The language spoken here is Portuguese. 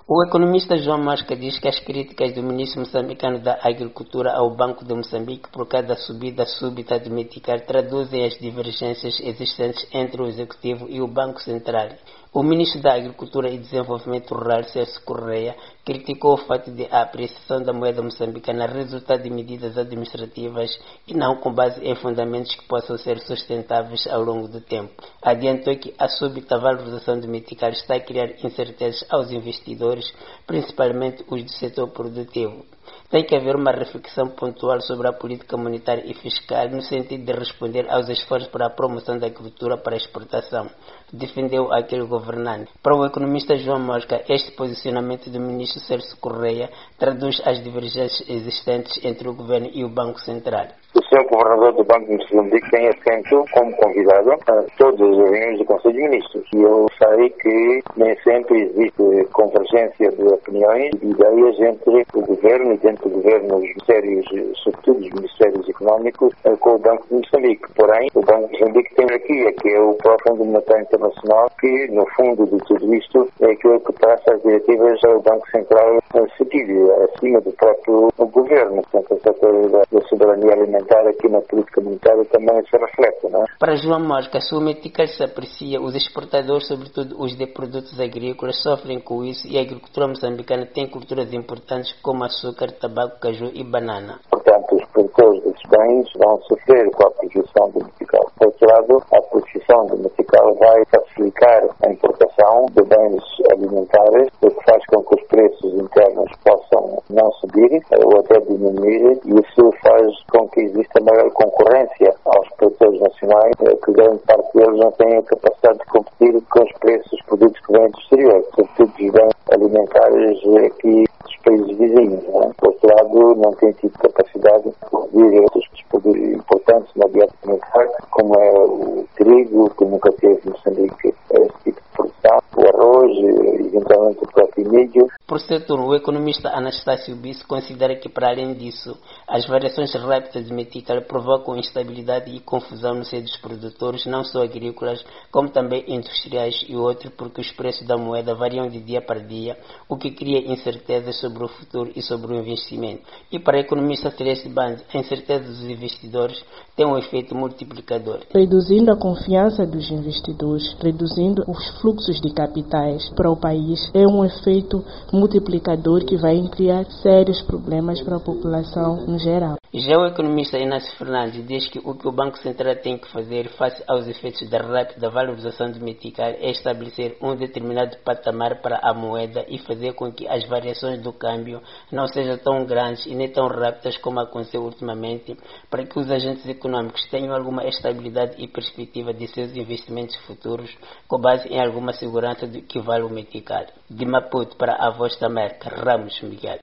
O economista João Mosca diz que as críticas do ministro moçambicano da Agricultura ao Banco de Moçambique por causa da subida súbita do metical traduzem as divergências existentes entre o Executivo e o Banco Central. O ministro da Agricultura e Desenvolvimento Rural, Celso Correia, criticou o fato de a apreciação da moeda moçambicana resultar de medidas administrativas e não com base em fundamentos que possam ser sustentáveis ao longo do tempo. Adiantou que a súbita valorização do metical está a criar incertezas aos investidores, principalmente os do setor produtivo. Tem que haver uma reflexão pontual sobre a política monetária e fiscal no sentido de responder aos esforços para a promoção da agricultura para a exportação, defendeu aquele governante. Para o economista João Mosca, este posicionamento do ministro Celso Correia traduz as divergências existentes entre o governo e o Banco Central. O Sr. Governador do Banco de Moçambique tem assento como convidado a todas as reuniões do Conselho de Ministros. E eu sei que nem sempre existe convergência de opiniões e ideias entre o Governo e dentro do Governo os ministérios, sobretudo os ministérios económicos, com o Banco de Moçambique. Porém, o Banco de Moçambique tem aqui, que é o próprio Fundo Monetário Internacional, que no fundo de tudo isto é aquilo que traça as diretivas ao Banco Central seguir acima do próprio Governo. Portanto, essa coisa da soberania alimentar aqui na política monetária também se reflete, não é? Para João Mosca, se o metical se aprecia, os exportadores, sobretudo os de produtos agrícolas, sofrem com isso e a agricultura moçambicana tem culturas importantes como açúcar, tabaco, caju e banana. Portanto, os produtores desses bens vão sofrer com a produção do metical. Por outro lado, a produção do metical vai facilitar a importação de bens alimentares, o que faz com que os preços internos possam não subir ou até diminuir, e isso faz com que exista maior concorrência aos produtores nacionais, que grande parte deles não têm a capacidade de competir com os preços dos produtos que vêm do exterior, sobretudo os bens alimentares aqui dos países vizinhos. Não é? Por outro lado, não têm tido capacidade de produzir outros produtos importantes na dieta alimentar, como é o trigo, que nunca teve em Moçambique esse tipo de produção, o arroz, eventualmente o próprio milho. Por seu turno, o economista Anastácio Bisso considera que, para além disso, as variações rápidas de metical provocam instabilidade e confusão no seio dos produtores, não só agrícolas, como também industriais e outros, porque os preços da moeda variam de dia para dia, o que cria incertezas sobre o futuro e sobre o investimento. E para a economista Celeste Band, a incerteza dos investidores tem um efeito multiplicador. Reduzindo a confiança dos investidores, reduzindo os fluxos de capitais para o país, é um efeito multiplicador que vai criar sérios problemas para a população no geral. Já o economista Inácio Fernandes diz que o Banco Central tem que fazer face aos efeitos da rápida valorização do metical é estabelecer um determinado patamar para a moeda e fazer com que as variações do câmbio não sejam tão grandes e nem tão rápidas como aconteceu ultimamente, para que os agentes econômicos tenham alguma estabilidade e perspectiva de seus investimentos futuros com base em alguma segurança do que vale o metical. De Maputo para a Voz da América, Ramos Miguel.